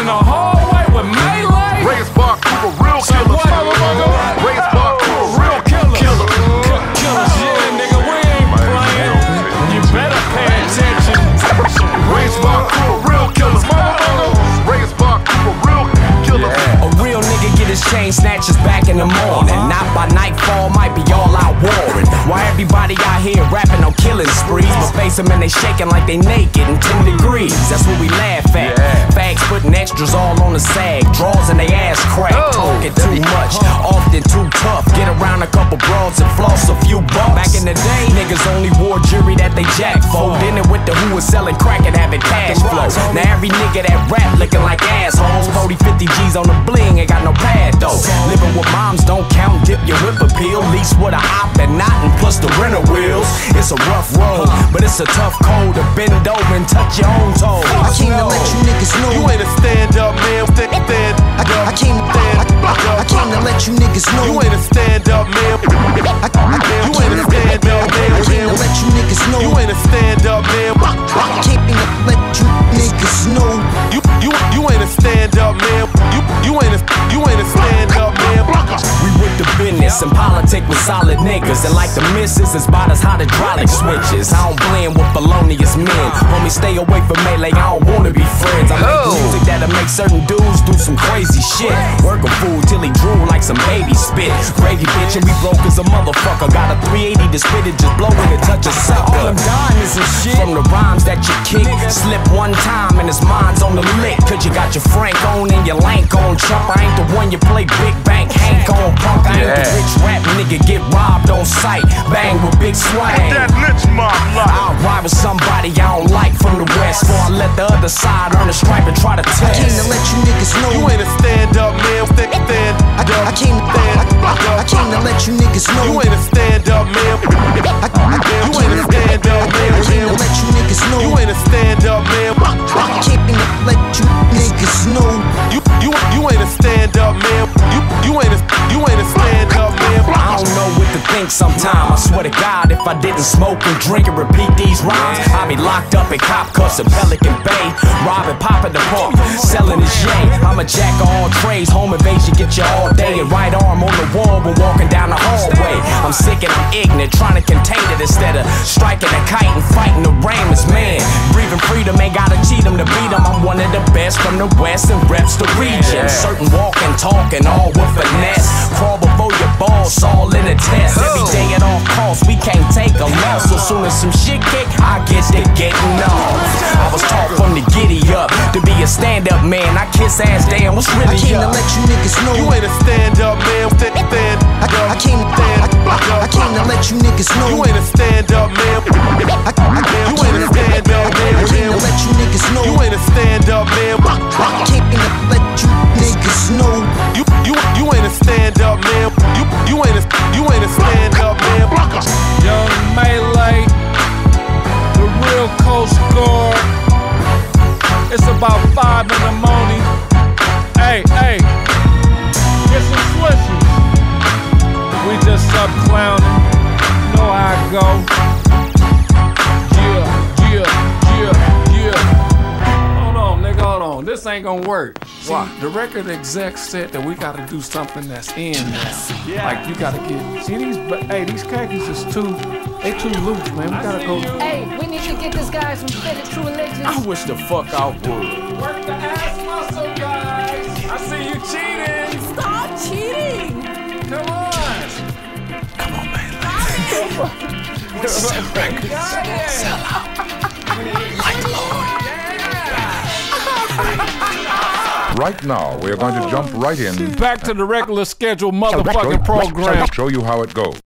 in the hallway with melee. Raised Bar Crew, real killers. Raised Bar Crew, real killers. Killers, yeah, nigga, we ain't playing. You better pay attention. Raised Bar Crew, real killers. Raised Bar Crew, real killers. A real nigga get his chain snatchers back in the morning. Not by nightfall, might be all out warring. Why everybody out here rapping on killing sprees, but face them and they shaking like they naked in 10 degrees. That's what we laugh at. Fags putting extras all on the sag, draws in they ass crack. Talking too much, often too tough. Get around a couple broads and floss a few bucks. Back in the day, niggas only wore jewelry that they jack for. Then it with the who was selling crack and having cash flow. Now every nigga that rap looking like assholes. 40, 50 G's on the bling, ain't got no pad though. Living with moms don't count, dip your whip appeal. Lease with a op and not, and plus the rental wheels. It's a rough road, but it's a tough code to bend over and touch your own toes. I came to let you niggas know You ain't a stand-up man. I came to let you niggas know You ain't a stand-up man. You ain't a stand-up man. I came to let you niggas know You ain't a stand-up man. I came to let you niggas know You ain't a stand-up man. You ain't a stand-up man. We with the business and politic with solid niggas. And like the missus, it's about as hot hydraulic switches. I don't blend with felonious men. Homie, stay away from melee, I don't wanna be friends. I make music that'll make certain dudes do some crazy shit. Work a fool till he drool like some baby spit. Gravy bitch and we broke as a motherfucker. Got a 380 to spit it, just blow it and touch a sucker. All them diamonds and shit from the rhymes that you kick. Slip one time and his mind's on the lick. Cause you got your Frank on and your Lank on. Chump, I ain't the one you play Big Bank Hank on. Punk, I ain't the rich rap nigga get robbed on sight. Bang with big swang. That lynch mob life. I'll ride with somebody I don't like from the west. Before I let the other side earn a stripe and try to test. I came to let you niggas know You ain't a stand-up man. I came to let you niggas know You ain't a stand-up man. You ain't a stand-up man. I came to let you niggas know You ain't a stand-up man. I came to let you niggas know You ain't a stand-up man. You ain't a stand-up man. I don't know what to think sometimes. I swear to God, if I didn't smoke and drink and repeat these rhymes, I'd be locked up in cop cuffs in Pelican Bay, robbing, popping the park, selling the J. I'm a jack of all trades, home invasion, get you all day, and right arm on the wall when walking down the hallway. I'm sick and I'm ignorant, trying to contain it instead of striking a kite and fighting the ramus, man. Breathing freedom, ain't gotta cheat them to beat them. I'm one of the best from the west and reps the region. Certain walking, talking, all with finesse. Crawl before your boss, all in a test. Every day at all costs, we can't take a loss. So soon as some shit kick, I get to getting off. I was taught from the giddy up to be a stand-up man. I kiss ass, damn, what's really I came to up? let you niggas know You ain't a stand-up man. I came to let you niggas know You ain't a stand-up man. You ain't a stand-up man. I came to let you niggas know You ain't a stand-up man. I came to let you niggas know You ain't a stand-up man. You ain't a stand-up man. Young Melee, the real Coast Guard. It's about 5 in the morning. Hey, get some Swishies. We just up clowning. You know how I go. Yeah. Hold on, nigga, hold on. This ain't gonna work. See, the record exec said that we gotta do something that's in now. Like you gotta get. See these khakis is too loose, man. We gotta go. Hey, we need to get this guy some fitted True Religions. I wish the fuck I would. Work the ass muscle, guys. I see you cheating. Stop cheating! Come on. Come on, man. Sell out. Like Lord. Right now, we are going to jump right in. Back to the regular schedule motherfucking program. Show you how it goes.